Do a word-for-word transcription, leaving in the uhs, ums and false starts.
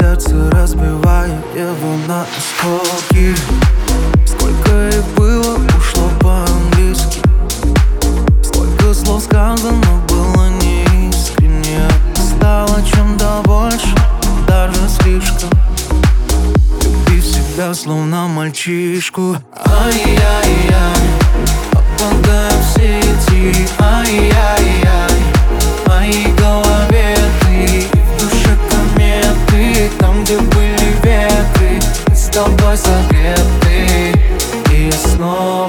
сердце, разбивая его на осколки. Сколько их было, ушло по-английски. Сколько слов сказано было неискренне. Стало чем-то больше, даже слишком. Любив себя, словно мальчишку. Ай-яй-яй, попадаю в сети. Ай-яй-яй, в моей голове ты, и в душе кометы. Там, где были ветры, мы с тобой согреты. И я снова